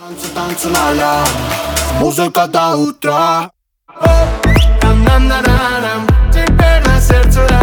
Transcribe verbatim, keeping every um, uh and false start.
Танцы, танцы ноля, музыка до утра. О, нам-нам-на-на-нам, теперь на сердце